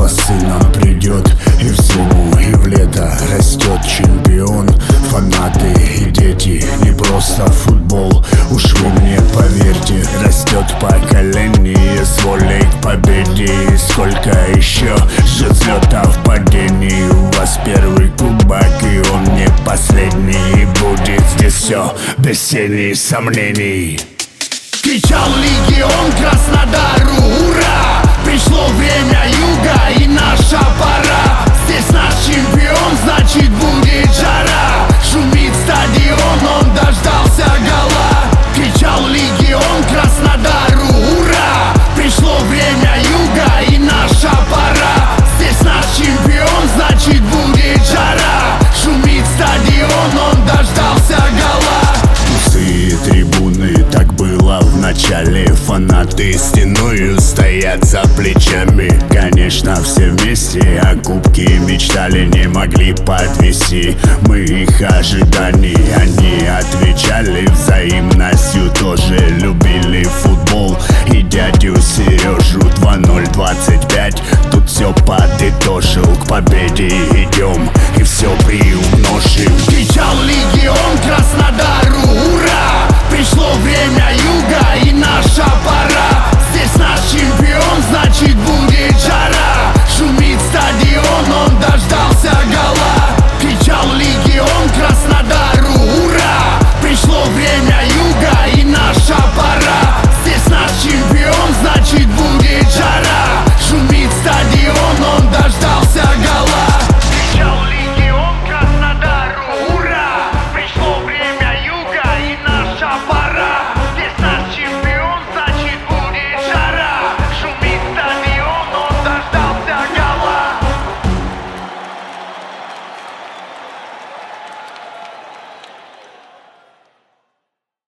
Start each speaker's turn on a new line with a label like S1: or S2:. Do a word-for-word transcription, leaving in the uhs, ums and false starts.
S1: по сынам придет, и в зиму, и в лето растет чемпион. Фанаты и дети, не просто футбол, уж вы мне поверьте, растет поколение с волей к победе. И сколько еще ждет взлетов, падений. У вас первый кубок, и он не последний, и будет здесь все без тени сомнений.
S2: Кричал легион Краснодару: ура! Пришло время юга и наша пора. Здесь наш чемпион, значит будет жара. Шумит стадион, он дождался гола. Кричал легион Краснодару: ура! Пришло время юга и наша пора. Здесь наш чемпион, значит будет жара. Шумит стадион, он дождался гола.
S1: Пустые трибуны, так было в начале. Фанаты стеною стоят за плечами. Конечно, все вместе о кубке мечтали, не могли подвести мы их ожиданий. Они отвечали взаимностью, тоже любили футбол. И дядю Сережу два ноль